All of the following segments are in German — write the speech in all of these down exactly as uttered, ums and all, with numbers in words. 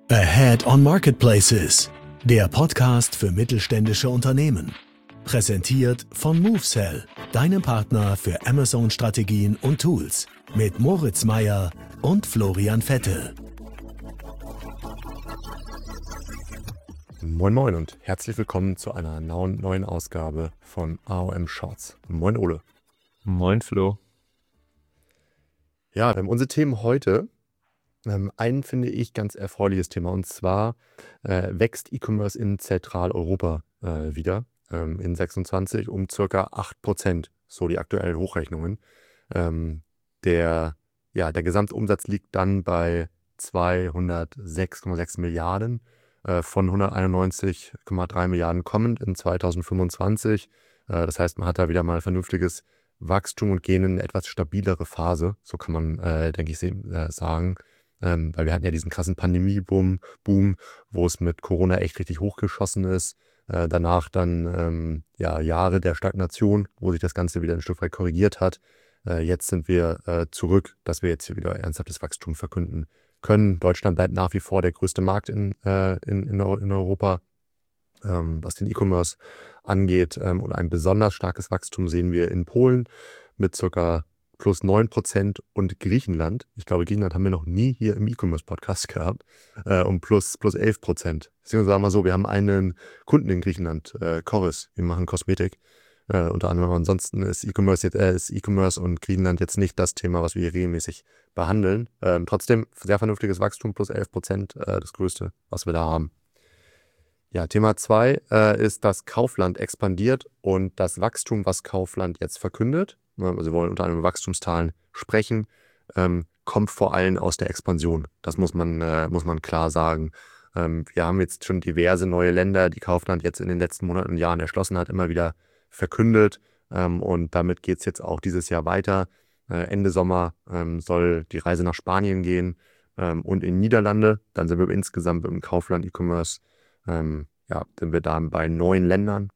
Ahead on Marketplaces, der Podcast für mittelständische Unternehmen. Präsentiert von MoveSell, deinem Partner für Amazon-Strategien und Tools. Mit Moritz Meyer und Florian Vettel. Moin Moin und herzlich willkommen zu einer neuen Ausgabe von A O M Shorts. Moin Ole. Moin Flo. Ja, ähm, unsere Themen heute, ähm, ein finde ich ganz erfreuliches Thema, und zwar äh, wächst E-Commerce in Zentraleuropa äh, wieder ähm, in sechsundzwanzig um circa acht Prozent, so die aktuellen Hochrechnungen. Ähm, der, ja, der Gesamtumsatz liegt dann bei zweihundertsechs Komma sechs Milliarden äh, von hunderteinundneunzig Komma drei Milliarden kommend in zweitausendfünfundzwanzig. Äh, das heißt, man hat da wieder mal vernünftiges Wachstum und gehen in eine etwas stabilere Phase, so kann man, äh, denke ich, se- äh, sagen. Ähm, weil wir hatten ja diesen krassen Pandemie-Boom, Boom, wo es mit Corona echt richtig hochgeschossen ist. Äh, danach dann ähm, ja, Jahre der Stagnation, wo sich das Ganze wieder ein Stück weit korrigiert hat. Äh, jetzt sind wir äh, zurück, dass wir jetzt hier wieder ernsthaftes Wachstum verkünden können. Deutschland bleibt nach wie vor der größte Markt in, äh, in, in, Eu- in Europa, ähm, was den E-Commerce angeht. Ähm, und ein besonders starkes Wachstum sehen wir in Polen mit ca. plus neun Prozent und Griechenland. Ich glaube, Griechenland haben wir noch nie hier im E-Commerce-Podcast gehabt. Äh, um plus, plus elf Prozent. Beziehungsweise sagen wir mal so, wir haben einen Kunden in Griechenland, äh, Corys, wir machen Kosmetik. Äh, unter anderem, ansonsten ist E-Commerce jetzt, äh, ist E-Commerce und Griechenland jetzt nicht das Thema, was wir hier regelmäßig behandeln. Ähm, trotzdem sehr vernünftiges Wachstum, plus elf Prozent, äh, das größte, was wir da haben. Ja, Thema zwei äh, ist, dass Kaufland expandiert und das Wachstum, was Kaufland jetzt verkündet, ne, also wir wollen unter anderem über Wachstumszahlen sprechen, ähm, kommt vor allem aus der Expansion. Das muss man, äh, muss man klar sagen. Ähm, wir haben jetzt schon diverse neue Länder, die Kaufland jetzt in den letzten Monaten und Jahren erschlossen hat, immer wieder verkündet. Ähm, und damit geht es jetzt auch dieses Jahr weiter. Äh, Ende Sommer ähm, soll die Reise nach Spanien gehen ähm, und in Niederlande. Dann sind wir insgesamt im Kaufland E-Commerce ähm, ja, sind wir da bei neun Ländern.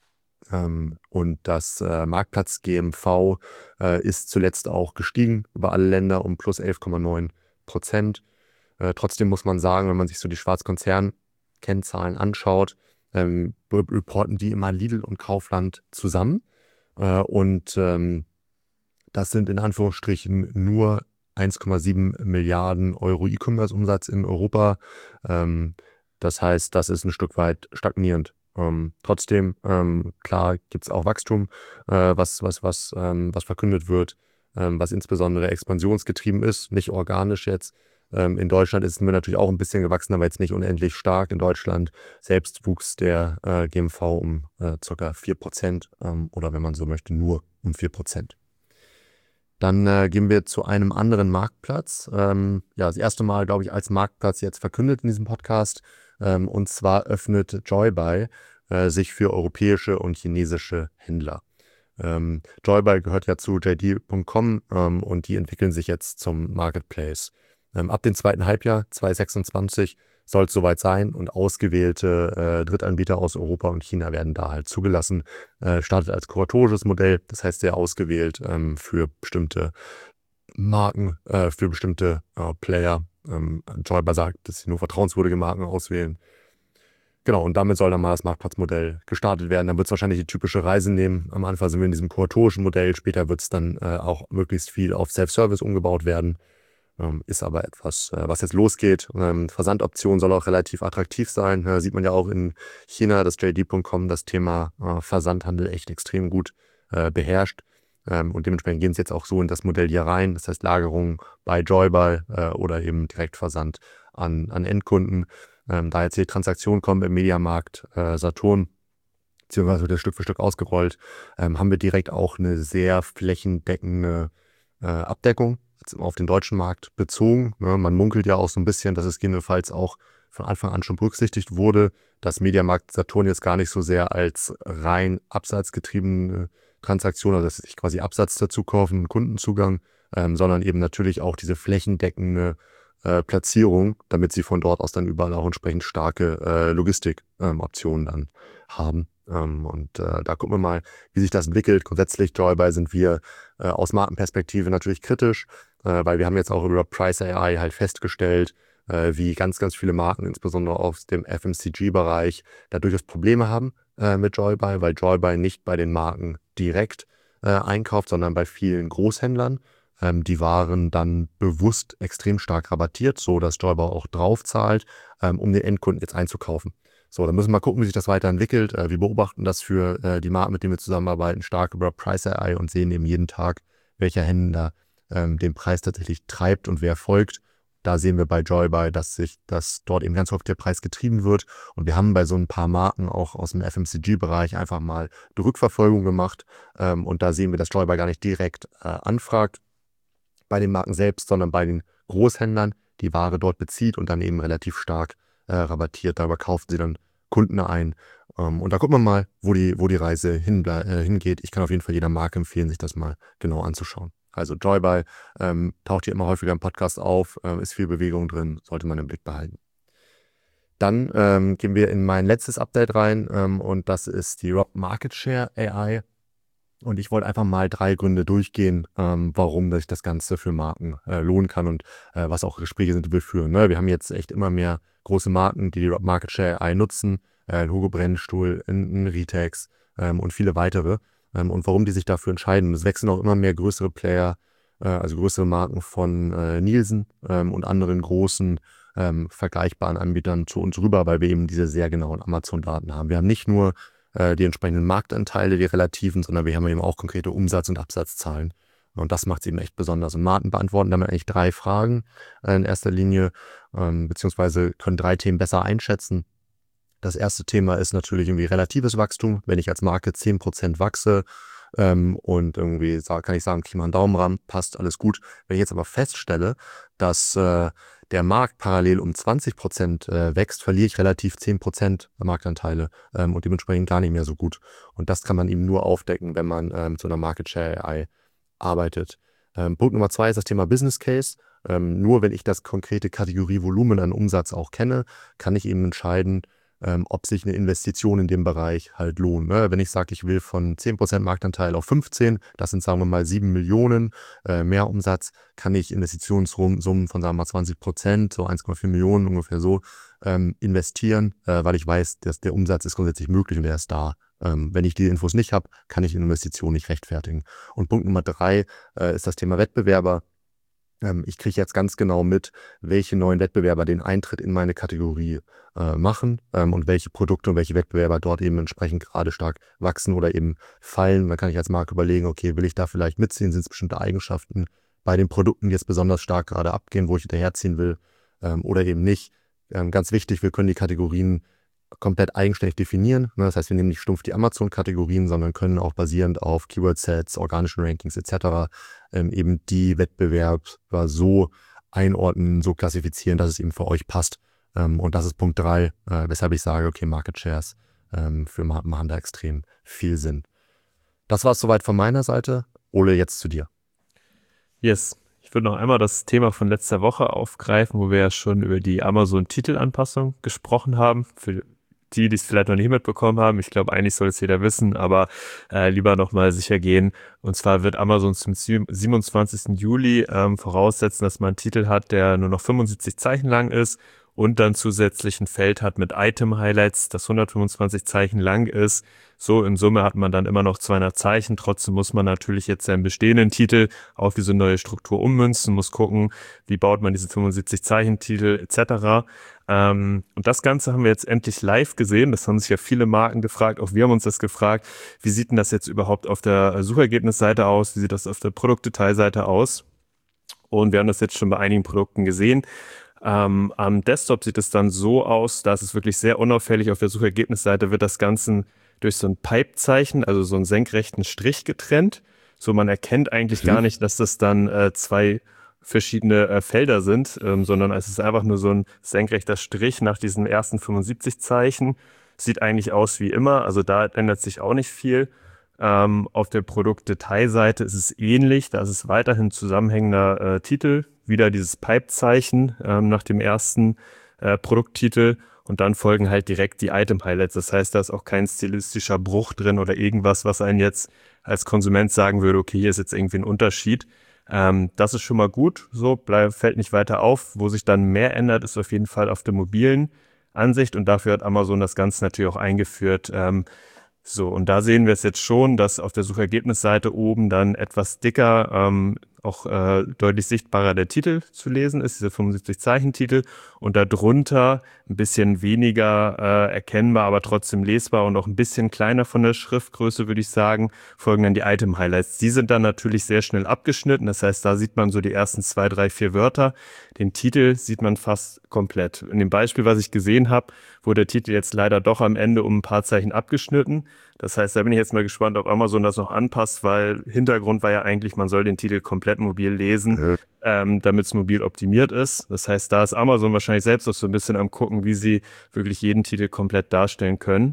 Ähm, und das äh, Marktplatz G M V äh, ist zuletzt auch gestiegen über alle Länder um plus elf Komma neun Prozent. Äh, trotzdem muss man sagen, wenn man sich so die Schwarzkonzern-Kennzahlen anschaut, ähm, re- reporten die immer Lidl und Kaufland zusammen. Äh, und ähm, das sind in Anführungsstrichen nur eins Komma sieben Milliarden Euro E-Commerce-Umsatz in Europa. Ähm, das heißt, das ist ein Stück weit stagnierend. Ähm, trotzdem, ähm, klar, gibt es auch Wachstum, äh, was, was, was, ähm, was verkündet wird, ähm, was insbesondere expansionsgetrieben ist, nicht organisch jetzt. Ähm, in Deutschland ist es mir natürlich auch ein bisschen gewachsen, aber jetzt nicht unendlich stark. In Deutschland selbst wuchs der äh, G M V um äh, ca. vier Prozent ähm, oder wenn man so möchte, nur um vier Prozent. Dann äh, gehen wir zu einem anderen Marktplatz. Ähm, ja, das erste Mal, glaube ich, als Marktplatz jetzt verkündet in diesem Podcast. Ähm, und zwar öffnet Joybuy äh, sich für europäische und chinesische Händler. Ähm, Joybuy gehört ja zu J D Punkt com ähm, und die entwickeln sich jetzt zum Marketplace. Ähm, ab dem zweiten Halbjahr zweitausendsechsundzwanzig soll es soweit sein und ausgewählte äh, Drittanbieter aus Europa und China werden da halt zugelassen. Äh, startet als kuratorisches Modell, das heißt sehr ausgewählt ähm, für bestimmte Marken, äh, für bestimmte äh, Player. Ähm, Joybuy sagt, dass sie nur vertrauenswürdige Marken auswählen. Genau, und damit soll dann mal das Marktplatzmodell gestartet werden. Dann wird es wahrscheinlich die typische Reise nehmen. Am Anfang sind wir in diesem kuratorischen Modell, später wird es dann äh, auch möglichst viel auf Self-Service umgebaut werden. Ähm, ist aber etwas, äh, was jetzt losgeht. Ähm, Versandoption soll auch relativ attraktiv sein. Äh, sieht man ja auch in China, dass J D Punkt com das Thema äh, Versandhandel echt extrem gut äh, beherrscht. Ähm, und dementsprechend gehen sie jetzt auch so in das Modell hier rein. Das heißt Lagerung bei Joybuy äh, oder eben Direktversand an, an Endkunden. Ähm, da jetzt die Transaktion kommt im Mediamarkt äh, Saturn, beziehungsweise wird das Stück für Stück ausgerollt, ähm, haben wir direkt auch eine sehr flächendeckende äh, Abdeckung jetzt auf den deutschen Markt bezogen. Ne? Man munkelt ja auch so ein bisschen, dass es gegebenenfalls auch von Anfang an schon berücksichtigt wurde, dass Mediamarkt Saturn jetzt gar nicht so sehr als rein absatzgetriebene Transaktion, also dass sie sich quasi Absatz dazu kaufen, Kundenzugang, ähm, sondern eben natürlich auch diese flächendeckende äh, Platzierung, damit sie von dort aus dann überall auch entsprechend starke äh, Logistikoptionen ähm, dann haben. Ähm, und äh, da gucken wir mal, wie sich das entwickelt. Grundsätzlich, Joybuy, sind wir äh, aus Markenperspektive natürlich kritisch, äh, weil wir haben jetzt auch über Price A I halt festgestellt, äh, wie ganz, ganz viele Marken, insbesondere aus dem F M C G-Bereich, da durchaus Probleme haben äh, mit Joybuy, weil Joybuy nicht bei den Marken direkt äh, einkauft, sondern bei vielen Großhändlern. Ähm, die Waren dann bewusst extrem stark rabattiert, so dass Joybuy auch drauf zahlt, ähm, um den Endkunden jetzt einzukaufen. So, dann müssen wir mal gucken, wie sich das weiterentwickelt. Äh, wir beobachten das für äh, die Marken, mit denen wir zusammenarbeiten, stark über Price A I und sehen eben jeden Tag, welcher Händler ähm, den Preis tatsächlich treibt und wer folgt. Da sehen wir bei Joybuy, dass sich dass dort eben ganz oft der Preis getrieben wird. Und wir haben bei so ein paar Marken auch aus dem F M C G-Bereich einfach mal eine Rückverfolgung gemacht. Ähm, und da sehen wir, dass Joybuy gar nicht direkt äh, anfragt bei den Marken selbst, sondern bei den Großhändlern die Ware dort bezieht und dann eben relativ stark äh, rabattiert. Darüber kaufen sie dann Kunden ein. Ähm, und da gucken wir mal, wo die, wo die Reise hin, äh, hingeht. Ich kann auf jeden Fall jeder Marke empfehlen, sich das mal genau anzuschauen. Also Joybuy ähm, taucht hier immer häufiger im Podcast auf, äh, ist viel Bewegung drin, sollte man im Blick behalten. Dann ähm, gehen wir in mein letztes Update rein ähm, und das ist die Rob Market Share A I. Und ich wollte einfach mal drei Gründe durchgehen, ähm, warum sich das Ganze für Marken äh, lohnen kann und äh, was auch Gespräche sind, die wir führen. Ne? Wir haben jetzt echt immer mehr große Marken, die die Rob Market Share A I nutzen, äh, Hugo Brennstuhl, ein Ritex ähm, und viele weitere. Ähm, und warum die sich dafür entscheiden. Es wechseln auch immer mehr größere Player, äh, also größere Marken von äh, Nielsen ähm, und anderen großen ähm, vergleichbaren Anbietern zu uns rüber, weil wir eben diese sehr genauen Amazon-Daten haben. Wir haben nicht nur äh, die entsprechenden Marktanteile, die relativen, sondern wir haben eben auch konkrete Umsatz- und Absatzzahlen. Und das macht es eben echt besonders. Und Marken beantworten damit eigentlich drei Fragen äh, in erster Linie, ähm, beziehungsweise können drei Themen besser einschätzen. Das erste Thema ist natürlich irgendwie relatives Wachstum. Wenn ich als Marke zehn Prozent wachse ähm, und irgendwie sag, kann ich sagen, kriege mal einen Daumen ran, passt, alles gut. Wenn ich jetzt aber feststelle, dass äh, der Markt parallel um zwanzig Prozent äh, wächst, verliere ich relativ zehn Prozent Marktanteile ähm, und dementsprechend gar nicht mehr so gut. Und das kann man eben nur aufdecken, wenn man ähm, mit so einer Market Share A I arbeitet. Ähm, Punkt Nummer zwei ist das Thema Business Case. Ähm, nur wenn ich das konkrete Kategorie Volumen an Umsatz auch kenne, kann ich eben entscheiden, ähm, ob sich eine Investition in dem Bereich halt lohnt. Ne? Wenn ich sage, ich will von zehn Prozent Marktanteil auf fünfzehn, das sind sagen wir mal sieben Millionen äh, mehr Umsatz, kann ich Investitionssummen von sagen wir mal zwanzig Prozent, so eins Komma vier Millionen ungefähr so, ähm, investieren, äh, weil ich weiß, dass der Umsatz ist grundsätzlich möglich und der ist da. Ähm, wenn ich die Infos nicht habe, kann ich die Investition nicht rechtfertigen. Und Punkt Nummer drei äh, ist das Thema Wettbewerber. Ähm, ich kriege jetzt ganz genau mit, welche neuen Wettbewerber den Eintritt in meine Kategorie äh, machen ähm, und welche Produkte und welche Wettbewerber dort eben entsprechend gerade stark wachsen oder eben fallen. Dann kann ich als Marke überlegen, okay, will ich da vielleicht mitziehen? Sind es bestimmte Eigenschaften bei den Produkten, die jetzt besonders stark gerade abgehen, wo ich hinterherziehen will ähm, oder eben nicht? Ähm, ganz wichtig, wir können die Kategorien komplett eigenständig definieren. Das heißt, wir nehmen nicht stumpf die Amazon-Kategorien, sondern können auch basierend auf Keyword-Sets, organischen Rankings et cetera ähm, eben die Wettbewerber so einordnen, so klassifizieren, dass es eben für euch passt. Ähm, und das ist Punkt drei, äh, weshalb ich sage, okay, Market Shares ähm, für Marken machen da extrem viel Sinn. Das war es soweit von meiner Seite. Ole, jetzt zu dir. Yes. Ich würde noch einmal das Thema von letzter Woche aufgreifen, wo wir ja schon über die Amazon-Titelanpassung gesprochen haben. Für die, die es vielleicht noch nicht mitbekommen haben, ich glaube, eigentlich soll es jeder wissen, aber äh, lieber nochmal sicher gehen. Und zwar wird Amazon zum siebenundzwanzigsten Juli ähm, voraussetzen, dass man einen Titel hat, der nur noch fünfundsiebzig Zeichen lang ist und dann zusätzlich ein Feld hat mit Item-Highlights, das hundertfünfundzwanzig Zeichen lang ist. So in Summe hat man dann immer noch zweihundert Zeichen. Trotzdem muss man natürlich jetzt seinen bestehenden Titel auf diese neue Struktur ummünzen, muss gucken, wie baut man diesen fünfundsiebzig Zeichen Titel et cetera. Ähm, und das Ganze haben wir jetzt endlich live gesehen. Das haben sich ja viele Marken gefragt. Auch wir haben uns das gefragt. Wie sieht denn das jetzt überhaupt auf der Suchergebnisseite aus? Wie sieht das auf der Produktdetailseite aus? Und wir haben das jetzt schon bei einigen Produkten gesehen. Ähm, am Desktop sieht es dann so aus, dass es wirklich sehr unauffällig auf der Suchergebnisseite wird das Ganze durch so ein Pipe-Zeichen, also so einen senkrechten Strich getrennt. So, man erkennt eigentlich mhm. gar nicht, dass das dann äh, zwei verschiedene äh, Felder sind, ähm, sondern es ist einfach nur so ein senkrechter Strich nach diesen ersten fünfundsiebzig Zeichen. Sieht eigentlich aus wie immer, also da ändert sich auch nicht viel. Ähm, auf der Produktdetailseite ist es ähnlich, da ist es weiterhin zusammenhängender äh, Titel, wieder dieses Pipe-Zeichen ähm, nach dem ersten äh, Produkttitel und dann folgen halt direkt die Item-Highlights. Das heißt, da ist auch kein stilistischer Bruch drin oder irgendwas, was einen jetzt als Konsument sagen würde, okay, hier ist jetzt irgendwie ein Unterschied. Ähm, das ist schon mal gut, so bleib, fällt nicht weiter auf. Wo sich dann mehr ändert, ist auf jeden Fall auf der mobilen Ansicht und dafür hat Amazon das Ganze natürlich auch eingeführt. Ähm, so, und da sehen wir es jetzt schon, dass auf der Suchergebnisseite oben dann etwas dicker, ähm, auch äh, deutlich sichtbarer der Titel zu lesen ist, diese fünfundsiebzig Zeichen Titel und darunter ein bisschen weniger äh, erkennbar, aber trotzdem lesbar und auch ein bisschen kleiner von der Schriftgröße, würde ich sagen, folgen dann die Item-Highlights. Die sind dann natürlich sehr schnell abgeschnitten, das heißt, da sieht man so die ersten zwei, drei, vier Wörter. Den Titel sieht man fast komplett. In dem Beispiel, was ich gesehen habe, wurde der Titel jetzt leider doch am Ende um ein paar Zeichen abgeschnitten. Das heißt, da bin ich jetzt mal gespannt, ob Amazon das noch anpasst, weil Hintergrund war ja eigentlich, man soll den Titel komplett mobil lesen, Ja. ähm, damit es mobil optimiert ist. Das heißt, da ist Amazon wahrscheinlich selbst auch so ein bisschen am gucken, wie sie wirklich jeden Titel komplett darstellen können.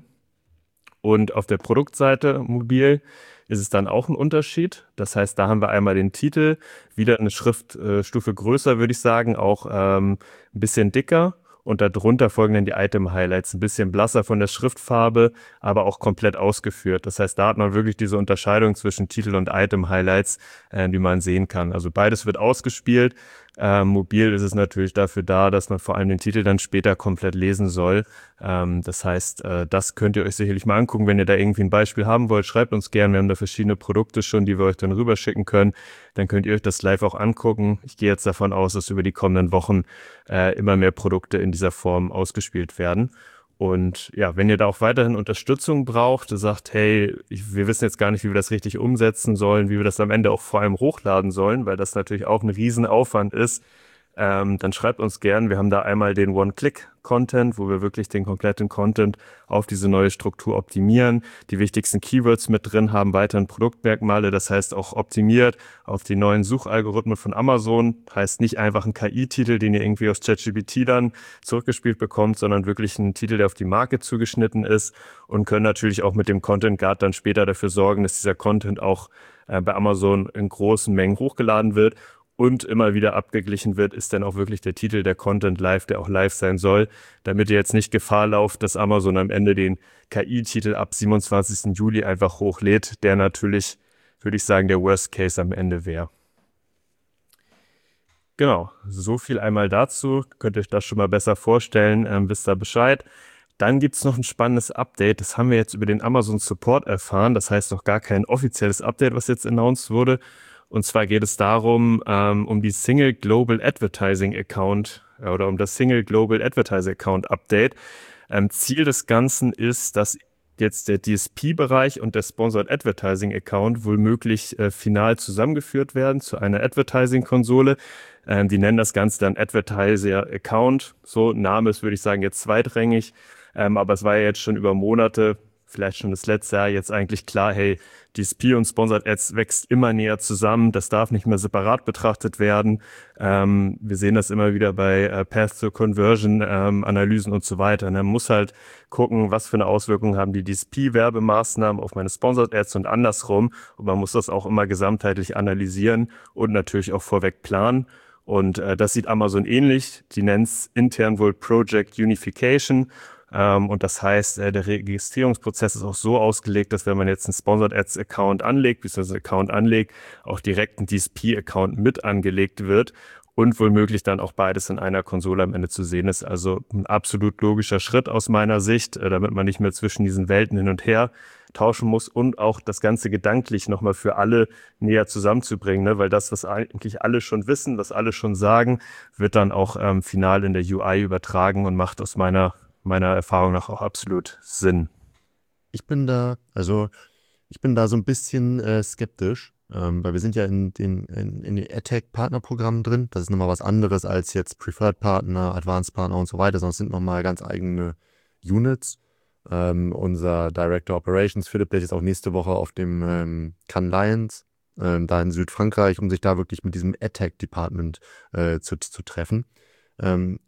Und auf der Produktseite mobil ist es dann auch ein Unterschied. Das heißt, da haben wir einmal den Titel, wieder eine Schriftstufe größer, würde ich sagen, auch ähm, ein bisschen dicker. Und darunter folgen dann die Item-Highlights, ein bisschen blasser von der Schriftfarbe, aber auch komplett ausgeführt. Das heißt, da hat man wirklich diese Unterscheidung zwischen Titel und Item-Highlights, äh, die man sehen kann. Also beides wird ausgespielt. Ähm, mobil ist es natürlich dafür da, dass man vor allem den Titel dann später komplett lesen soll. Ähm, das heißt, äh, das könnt ihr euch sicherlich mal angucken. Wenn ihr da irgendwie ein Beispiel haben wollt, schreibt uns gerne. Wir haben da verschiedene Produkte schon, die wir euch dann rüberschicken können. Dann könnt ihr euch das live auch angucken. Ich gehe jetzt davon aus, dass über die kommenden Wochen äh, immer mehr Produkte in dieser Form ausgespielt werden. Und ja, wenn ihr da auch weiterhin Unterstützung braucht, sagt, hey, ich, wir wissen jetzt gar nicht, wie wir das richtig umsetzen sollen, wie wir das am Ende auch vor allem hochladen sollen, weil das natürlich auch ein Riesenaufwand ist, ähm, dann schreibt uns gern. Wir haben da einmal den One-Click-Content, wo wir wirklich den kompletten Content auf diese neue Struktur optimieren, die wichtigsten Keywords mit drin haben, weiterhin Produktmerkmale, das heißt auch optimiert auf die neuen Suchalgorithmen von Amazon, heißt nicht einfach ein K I-Titel, den ihr irgendwie aus ChatGPT dann zurückgespielt bekommt, sondern wirklich ein Titel, der auf die Marke zugeschnitten ist und können natürlich auch mit dem Content Guard dann später dafür sorgen, dass dieser Content auch äh, bei Amazon in großen Mengen hochgeladen wird und immer wieder abgeglichen wird, ist dann auch wirklich der Titel, der Content live, der auch live sein soll, damit ihr jetzt nicht Gefahr lauft, dass Amazon am Ende den K I-Titel ab siebenundzwanzigsten Juli einfach hochlädt, der natürlich, würde ich sagen, der Worst Case am Ende wäre. Genau, so viel einmal dazu. Könnt ihr euch das schon mal besser vorstellen, ähm, wisst ihr Bescheid. Dann gibt es noch ein spannendes Update, das haben wir jetzt über den Amazon Support erfahren, das heißt noch gar kein offizielles Update, was jetzt announced wurde. Und zwar geht es darum, ähm, um die Single Global Advertising Account äh, oder um das Single Global Advertising Account Update. Ähm, Ziel des Ganzen ist, dass jetzt der D S P-Bereich und der Sponsored Advertising Account womöglich äh, final zusammengeführt werden zu einer Advertising-Konsole. Ähm, die nennen das Ganze dann Advertiser Account. So, Name ist, würde ich sagen, jetzt zweitrangig. Ähm, aber es war ja jetzt schon über Monate, vielleicht schon das letzte Jahr, jetzt eigentlich klar, hey, D S P und Sponsored Ads wächst immer näher zusammen. Das darf nicht mehr separat betrachtet werden. Ähm, wir sehen das immer wieder bei äh, Path to Conversion ähm, Analysen und so weiter. Und man muss halt gucken, was für eine Auswirkung haben die D S P-Werbemaßnahmen auf meine Sponsored Ads und andersrum. Und man muss das auch immer gesamtheitlich analysieren und natürlich auch vorweg planen. Und äh, das sieht Amazon ähnlich. Die nennen es intern wohl Project Unification. Ähm, und das heißt, äh, der Registrierungsprozess ist auch so ausgelegt, dass wenn man jetzt einen Sponsored Ads Account anlegt, beziehungsweise einen Account anlegt, auch direkt ein D S P-Account mit angelegt wird und womöglich dann auch beides in einer Konsole am Ende zu sehen ist. Also ein absolut logischer Schritt aus meiner Sicht, äh, damit man nicht mehr zwischen diesen Welten hin und her tauschen muss und auch das Ganze gedanklich nochmal für alle näher zusammenzubringen, ne? Weil das, was eigentlich alle schon wissen, was alle schon sagen, wird dann auch ähm, final in der U I übertragen und macht aus meiner meiner Erfahrung nach auch absolut Sinn. Ich bin da, also ich bin da so ein bisschen äh, skeptisch, ähm, weil wir sind ja in den, in, in den AdTech-Partnerprogrammen drin. Das ist nochmal was anderes als jetzt Preferred Partner, Advanced Partner und so weiter, sondern es sind nochmal ganz eigene Units. Ähm, unser Director Operations, Philipp, der ist jetzt auch nächste Woche auf dem ähm, Cannes Lions, ähm, da in Südfrankreich, um sich da wirklich mit diesem AdTech-Department äh, zu, zu treffen. Ähm,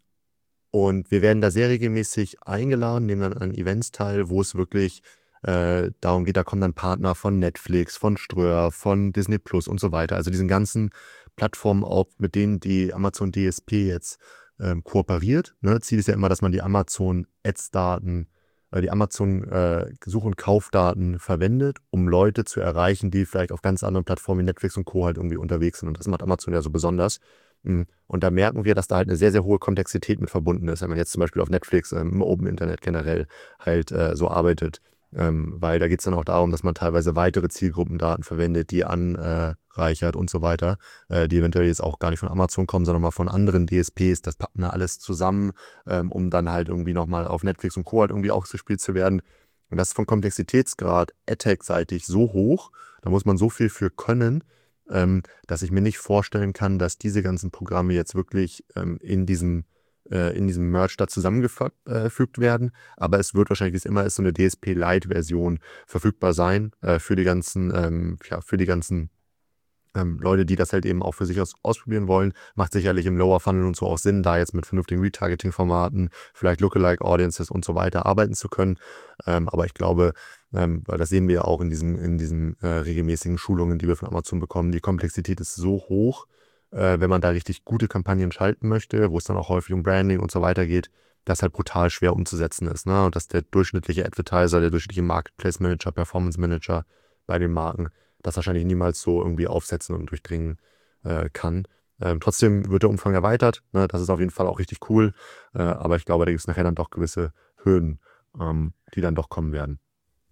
Und wir werden da sehr regelmäßig eingeladen, nehmen dann an Events teil, wo es wirklich äh, darum geht, da kommen dann Partner von Netflix, von Ströer, von Disney Plus und so weiter. Also diesen ganzen Plattformen auch, mit denen die Amazon D S P jetzt ähm, kooperiert. Ne? Ziel ist ja immer, dass man die Amazon Ads-Daten äh, die Amazon äh, Such- und Kaufdaten verwendet, um Leute zu erreichen, die vielleicht auf ganz anderen Plattformen wie Netflix und Co. halt irgendwie unterwegs sind. Und das macht Amazon ja so besonders. Und da merken wir, dass da halt eine sehr, sehr hohe Komplexität mit verbunden ist, wenn man jetzt zum Beispiel auf Netflix, ähm, im Open Internet generell halt äh, so arbeitet. Ähm, weil da geht es dann auch darum, dass man teilweise weitere Zielgruppendaten verwendet, die anreichert und so weiter, äh, die eventuell jetzt auch gar nicht von Amazon kommen, sondern mal von anderen D S Ps. Das packen wir alles zusammen, ähm, um dann halt irgendwie nochmal auf Netflix und Co. halt irgendwie ausgespielt zu werden. Und das ist vom Komplexitätsgrad AdTech-seitig so hoch, da muss man so viel für können, ähm, dass ich mir nicht vorstellen kann, dass diese ganzen Programme jetzt wirklich ähm, in diesem äh, in diesem Merge da zusammengefügt werden. Aber es wird wahrscheinlich, wie es immer ist, so eine D S P-Lite-Version verfügbar sein äh, für die ganzen, ähm, ja, für die ganzen ähm, Leute, die das halt eben auch für sich aus, ausprobieren wollen. Macht sicherlich im Lower Funnel und so auch Sinn, da jetzt mit vernünftigen Retargeting-Formaten, vielleicht Lookalike Audiences und so weiter arbeiten zu können. Ähm, aber ich glaube, ähm, weil das sehen wir ja auch in diesen, in diesen äh, regelmäßigen Schulungen, die wir von Amazon bekommen, die Komplexität ist so hoch, äh, wenn man da richtig gute Kampagnen schalten möchte, wo es dann auch häufig um Branding und so weiter geht, das halt brutal schwer umzusetzen ist. Ne? Und dass der durchschnittliche Advertiser, der durchschnittliche Marketplace Manager, Performance Manager bei den Marken das wahrscheinlich niemals so irgendwie aufsetzen und durchdringen äh, kann. Ähm, trotzdem wird der Umfang erweitert. Ne? Das ist auf jeden Fall auch richtig cool. Äh, aber ich glaube, da gibt es nachher dann doch gewisse Hürden, ähm, die dann doch kommen werden.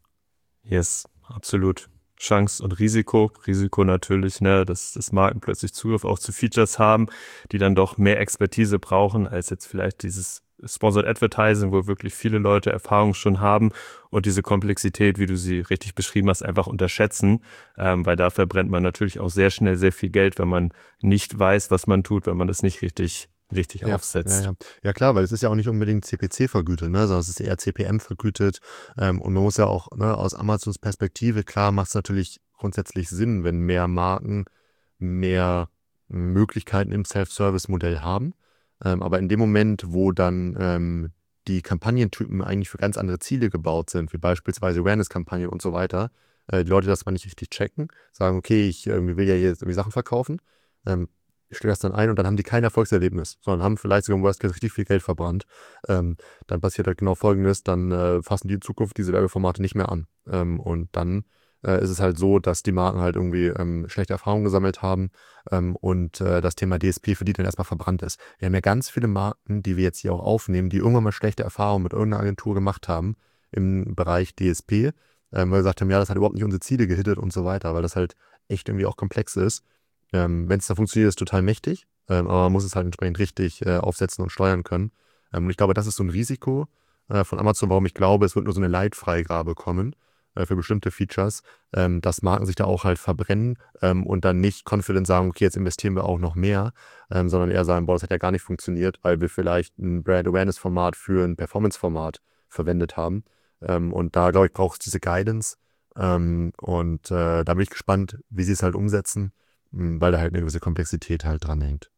Yes, absolut. Chance und Risiko. Risiko natürlich, ne, dass, dass Marken plötzlich Zugriff auch zu Features haben, die dann doch mehr Expertise brauchen, als jetzt vielleicht dieses Sponsored Advertising, wo wirklich viele Leute Erfahrung schon haben und diese Komplexität, wie du sie richtig beschrieben hast, einfach unterschätzen, ähm, weil da verbrennt man natürlich auch sehr schnell sehr viel Geld, wenn man nicht weiß, was man tut, wenn man das nicht richtig richtig Ja, aufsetzt. ja, ja. Ja klar, weil es ist ja auch nicht unbedingt C P C vergütet, ne, sondern es ist eher C P M vergütet. Ähm, und man muss ja auch, ne, aus Amazons Perspektive, klar macht es natürlich grundsätzlich Sinn, wenn mehr Marken mehr Möglichkeiten im Self-Service-Modell haben. Ähm, aber in dem Moment, wo dann ähm, die Kampagnentypen eigentlich für ganz andere Ziele gebaut sind, wie beispielsweise Awareness-Kampagnen und so weiter, äh, die Leute das mal nicht richtig checken, sagen, okay, ich äh, will ja jetzt irgendwie Sachen verkaufen, ähm, ich stelle das dann ein und dann haben die kein Erfolgserlebnis, sondern haben vielleicht sogar im Worst Case richtig viel Geld verbrannt. Ähm, dann passiert halt genau Folgendes, dann äh, fassen die in Zukunft diese Werbeformate nicht mehr an. Ähm, und dann äh, ist es halt so, dass die Marken halt irgendwie ähm, schlechte Erfahrungen gesammelt haben ähm, und äh, das Thema D S P für die dann erstmal verbrannt ist. Wir haben ja ganz viele Marken, die wir jetzt hier auch aufnehmen, die irgendwann mal schlechte Erfahrungen mit irgendeiner Agentur gemacht haben im Bereich D S P, ähm, weil wir gesagt haben, ja, das hat überhaupt nicht unsere Ziele gehittet und so weiter, weil das halt echt irgendwie auch komplex ist. Ähm, Wenn es da funktioniert, ist es total mächtig, ähm, aber man muss es halt entsprechend richtig äh, aufsetzen und steuern können. Ähm, und ich glaube, das ist so ein Risiko äh, von Amazon, warum ich glaube, es wird nur so eine Leitfreigabe kommen äh, für bestimmte Features, ähm, dass Marken sich da auch halt verbrennen ähm, und dann nicht confident sagen, okay, jetzt investieren wir auch noch mehr, ähm, sondern eher sagen, boah, das hat ja gar nicht funktioniert, weil wir vielleicht ein Brand-Awareness-Format für ein Performance-Format verwendet haben. Ähm, und da, glaube ich, braucht es diese Guidance. Ähm, und äh, da bin ich gespannt, wie sie es halt umsetzen, weil da halt eine gewisse Komplexität halt dran hängt.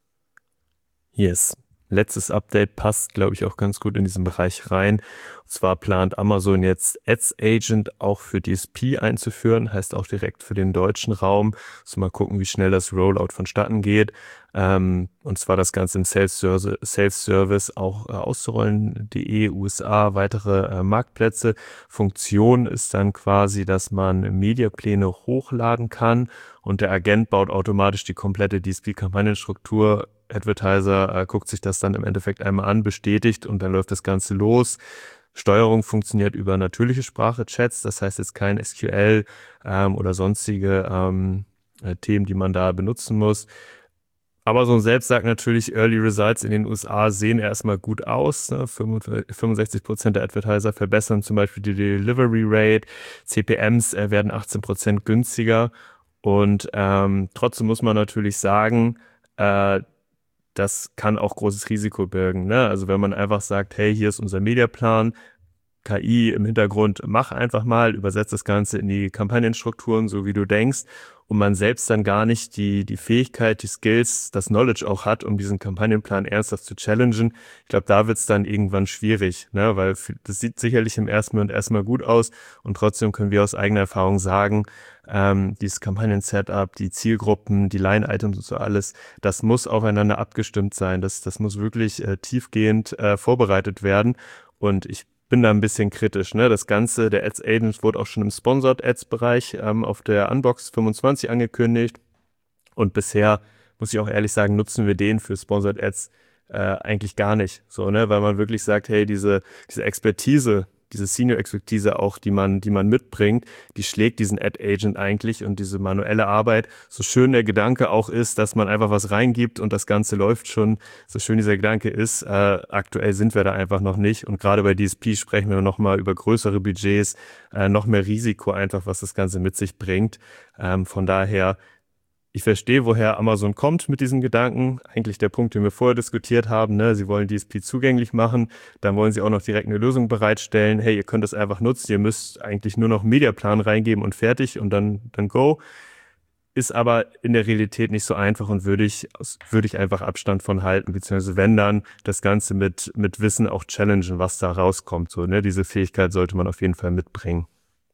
Yes. Letztes Update passt, glaube ich, auch ganz gut in diesen Bereich rein. Und zwar plant Amazon jetzt Ads Agent auch für D S P einzuführen, heißt auch direkt für den deutschen Raum. Also mal gucken, wie schnell das Rollout vonstatten geht. Ähm, und zwar das Ganze im Self-Service, Self-Service auch äh, auszurollen, D E, U S A, weitere äh, Marktplätze. Funktion ist dann quasi, dass man Mediapläne hochladen kann und der Agent baut automatisch die komplette D S P-Kampagnenstruktur. Advertiser äh, guckt sich das dann im Endeffekt einmal an, bestätigt und dann läuft das Ganze los. Steuerung funktioniert über natürliche Sprache-Chats, das heißt jetzt kein S Q L ähm, oder sonstige ähm, äh, Themen, die man da benutzen muss. Amazon selbst sagt natürlich, Early Results in den U S A sehen erstmal gut aus. Ne? fünfundsechzig Prozent der Advertiser verbessern zum Beispiel die Delivery Rate, C P Ms äh, werden achtzehn Prozent günstiger und ähm, trotzdem muss man natürlich sagen, äh, das kann auch großes Risiko birgen. Ne? Also wenn man einfach sagt, hey, hier ist unser Mediaplan, K I im Hintergrund, mach einfach mal, übersetzt das Ganze in die Kampagnenstrukturen, so wie du denkst, und man selbst dann gar nicht die, die Fähigkeit, die Skills, das Knowledge auch hat, um diesen Kampagnenplan ernsthaft zu challengen. Ich glaube, da wird es dann irgendwann schwierig, ne? Weil das sieht sicherlich im ersten Moment erstmal gut aus und trotzdem können wir aus eigener Erfahrung sagen, ähm, dieses Kampagnen-Setup, die Zielgruppen, die Line-Items und so alles, das muss aufeinander abgestimmt sein. Das, das muss wirklich äh, tiefgehend äh, vorbereitet werden und ich bin da ein bisschen kritisch. Ne? Das Ganze, der Ads Agent wurde auch schon im Sponsored Ads Bereich ähm, auf der Unbox fünfundzwanzig angekündigt. Und bisher, muss ich auch ehrlich sagen, nutzen wir den für Sponsored Ads äh, eigentlich gar nicht. So, ne? Weil man wirklich sagt, hey, diese, diese Expertise, diese Senior-Expertise auch, die man, die man mitbringt, die schlägt diesen Ad-Agent eigentlich und diese manuelle Arbeit. So schön der Gedanke auch ist, dass man einfach was reingibt und das Ganze läuft schon, so schön dieser Gedanke ist, äh, aktuell sind wir da einfach noch nicht. Und gerade bei D S P sprechen wir nochmal über größere Budgets, äh, noch mehr Risiko einfach, was das Ganze mit sich bringt. Ähm, von daher, ich verstehe, woher Amazon kommt mit diesen Gedanken. Eigentlich der Punkt, den wir vorher diskutiert haben, ne? Sie wollen D S P zugänglich machen, dann wollen sie auch noch direkt eine Lösung bereitstellen. Hey, ihr könnt das einfach nutzen, ihr müsst eigentlich nur noch einen Mediaplan reingeben und fertig und dann, dann go. Ist aber in der Realität nicht so einfach und würde ich, würde ich einfach Abstand von halten, beziehungsweise wenn dann das Ganze mit, mit Wissen auch challengen, was da rauskommt. So, ne? Diese Fähigkeit sollte man auf jeden Fall mitbringen.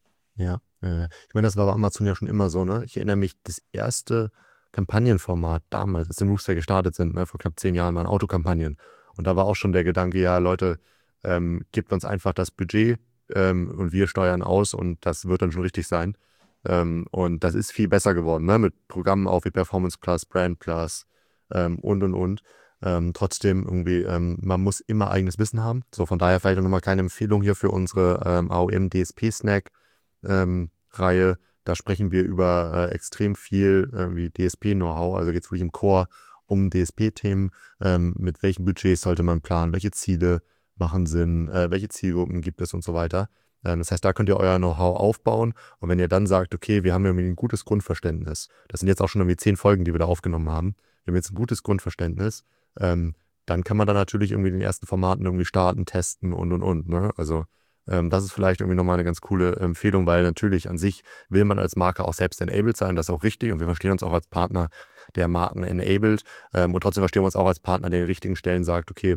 Ja, äh, ich meine, das war bei Amazon ja schon immer so, ne? Ich erinnere mich, das erste Kampagnenformat damals, als wir in Moveset gestartet sind, ne, vor knapp zehn Jahren, waren Autokampagnen. Und da war auch schon der Gedanke, ja, Leute, ähm, gebt uns einfach das Budget ähm, und wir steuern aus und das wird dann schon richtig sein. Ähm, und das ist viel besser geworden, ne? Mit Programmen auch wie Performance Plus, Brand Plus ähm, und und und. Ähm, trotzdem irgendwie, ähm, man muss immer eigenes Wissen haben. So, von daher vielleicht nochmal keine Empfehlung hier für unsere ähm, A O M D S P-Snack. Ähm, Reihe, da sprechen wir über äh, extrem viel äh, wie D S P-Know-how, also geht es wirklich im Core um D S P-Themen, ähm, mit welchen Budgets sollte man planen, welche Ziele machen Sinn, äh, welche Zielgruppen gibt es und so weiter. Ähm, das heißt, da könnt ihr euer Know-how aufbauen und wenn ihr dann sagt, okay, wir haben irgendwie ein gutes Grundverständnis, das sind jetzt auch schon irgendwie zehn Folgen, die wir da aufgenommen haben, wir haben jetzt ein gutes Grundverständnis, ähm, dann kann man dann natürlich irgendwie den ersten Formaten irgendwie starten, testen und und und, ne? Also Ähm, das ist vielleicht irgendwie nochmal eine ganz coole Empfehlung, weil natürlich an sich will man als Marke auch selbst enabled sein, das ist auch richtig und wir verstehen uns auch als Partner, der Marken enabled ähm, und trotzdem verstehen wir uns auch als Partner, der an den richtigen Stellen sagt, okay,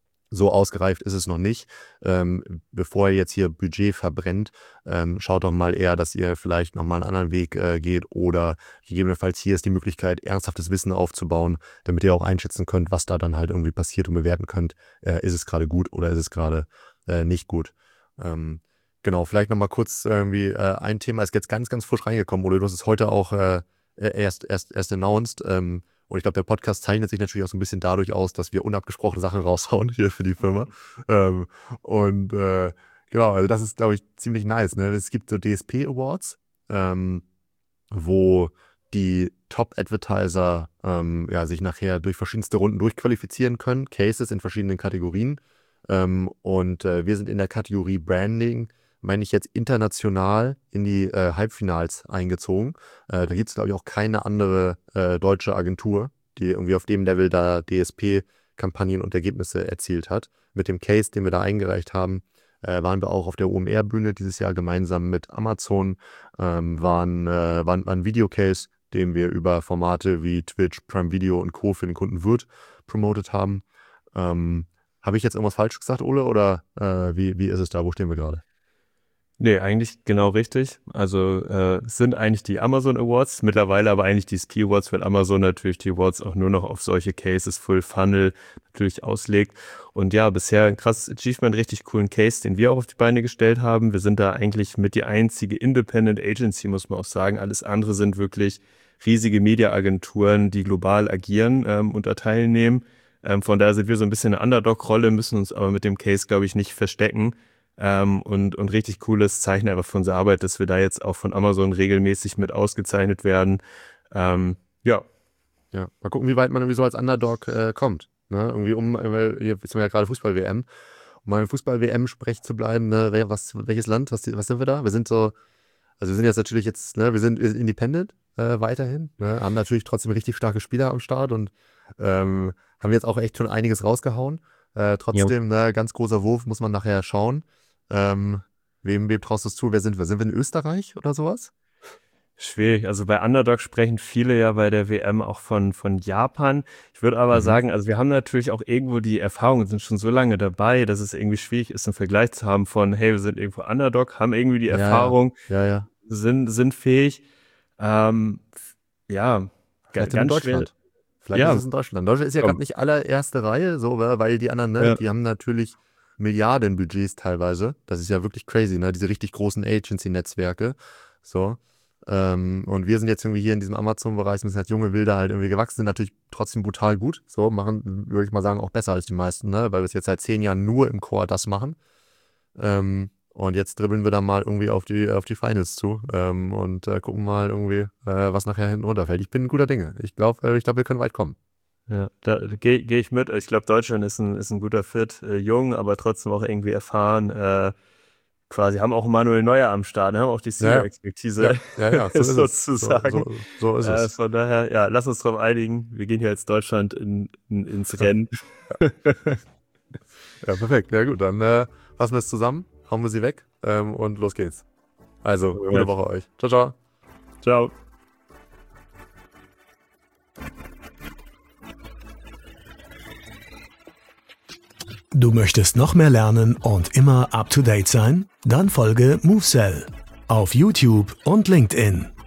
so ausgereift ist es noch nicht. Ähm, bevor ihr jetzt hier Budget verbrennt, ähm, schaut doch mal eher, dass ihr vielleicht nochmal einen anderen Weg äh, geht oder gegebenenfalls hier ist die Möglichkeit, ernsthaftes Wissen aufzubauen, damit ihr auch einschätzen könnt, was da dann halt irgendwie passiert und bewerten könnt, äh, ist es gerade gut oder ist es gerade äh, nicht gut. Ähm, genau, vielleicht nochmal kurz irgendwie äh, ein Thema, ist jetzt ganz, ganz frisch reingekommen, Ole, du hast es heute auch äh, erst, erst, erst announced. Ähm, und ich glaube, der Podcast zeichnet sich natürlich auch so ein bisschen dadurch aus, dass wir unabgesprochene Sachen raushauen hier für die Firma. Ähm, und äh, genau, also das ist, glaube ich, ziemlich nice. Ne? Es gibt so D S P Awards, ähm, wo die Top-Advertiser ähm, ja, sich nachher durch verschiedenste Runden durchqualifizieren können, Cases in verschiedenen Kategorien. Ähm, und äh, wir sind in der Kategorie Branding, meine ich jetzt international in die äh, Halbfinals eingezogen. Äh, da gibt es, glaube ich, auch keine andere äh, deutsche Agentur, die irgendwie auf dem Level da D S P-Kampagnen und Ergebnisse erzielt hat. Mit dem Case, den wir da eingereicht haben, äh, waren wir auch auf der O M R-Bühne dieses Jahr gemeinsam mit Amazon, ähm, waren, äh, waren, war ein Videocase, den wir über Formate wie Twitch, Prime Video und Co. für den Kunden Wirt promotet haben. Ähm, Habe ich jetzt irgendwas falsch gesagt, Ole, oder äh, wie, wie ist es da? Wo stehen wir gerade? Nee, eigentlich genau richtig. Also äh, es sind eigentlich die Amazon Awards, mittlerweile aber eigentlich die S P Awards, weil Amazon natürlich die Awards auch nur noch auf solche Cases, Full Funnel natürlich auslegt. Und ja, bisher ein krasses Achievement, richtig coolen Case, den wir auch auf die Beine gestellt haben. Wir sind da eigentlich mit die einzige Independent Agency, muss man auch sagen. Alles andere sind wirklich riesige Media-Agenturen, die global agieren ähm, und da teilnehmen. Ähm, von daher sind wir so ein bisschen eine Underdog-Rolle, müssen uns aber mit dem Case, glaube ich, nicht verstecken. Ähm, und, und richtig cooles Zeichen einfach für unsere Arbeit, dass wir da jetzt auch von Amazon regelmäßig mit ausgezeichnet werden. Ähm, ja. Ja, mal gucken, wie weit man irgendwie so als Underdog äh, kommt. Ne? Irgendwie um, weil hier sind wir ja gerade Fußball-W M. Um mal Fußball-W M sprech zu bleiben, ne? Wer, was, welches Land, was, was sind wir da? Wir sind so, also wir sind jetzt natürlich jetzt, ne, wir sind independent äh, weiterhin, ne? Haben natürlich trotzdem richtig starke Spieler am Start und ähm, haben jetzt auch echt schon einiges rausgehauen. Äh, trotzdem, ne, ganz großer Wurf, muss man nachher schauen. Ähm, wem, wem traust du es zu? Wer sind wir? Sind wir in Österreich oder sowas? Schwierig. Also bei Underdog sprechen viele ja bei der W M auch von, von Japan. Ich würde aber Mhm. sagen, also wir haben natürlich auch irgendwo die Erfahrungen, sind schon so lange dabei, dass es irgendwie schwierig ist, einen Vergleich zu haben von, hey, wir sind irgendwo Underdog, haben irgendwie die Ja, ja. Erfahrung, Ja, ja. sind, sind fähig. Ähm, ja, ga- Vielleicht in ganz schwer. Deutschland. Vielleicht Ja. ist es in Deutschland. Deutschland ist ja Komm. gerade nicht allererste Reihe, so, weil weil die anderen, ne, Ja. die haben natürlich Milliardenbudgets teilweise. Das ist ja wirklich crazy, ne? Diese richtig großen Agency-Netzwerke. So. Ähm, und wir sind jetzt irgendwie hier in diesem Amazon-Bereich, sind halt junge Wilder halt irgendwie gewachsen, sind natürlich trotzdem brutal gut. So, machen, würde ich mal sagen, auch besser als die meisten, ne? Weil wir jetzt seit zehn Jahren nur im Core das machen. Ähm, und jetzt dribbeln wir dann mal irgendwie auf die, auf die Finals zu ähm, und äh, gucken mal irgendwie, äh, was nachher hinten runterfällt. Ich bin guter Dinge. Ich glaube, äh, ich glaub, wir können weit kommen. Ja, da gehe geh ich mit. Ich glaube, Deutschland ist ein, ist ein guter Fit. Äh, jung, aber trotzdem auch irgendwie erfahren. Äh, quasi haben auch Manuel Neuer am Start, ne? Haben auch die Senior-Expertise Ja, ja, ja, so ist es. sozusagen. So, so, so ist Äh, es. von daher, ja, lass uns drauf einigen. Wir gehen hier als Deutschland in, in, ins Rennen. Ja, perfekt. Ja gut, dann äh, fassen wir es zusammen, hauen wir sie weg ähm, und los geht's. Also, gute Woche euch. Ciao, ciao. Ciao. Du möchtest noch mehr lernen und immer up to date sein? Dann folge MoveSell auf YouTube und LinkedIn.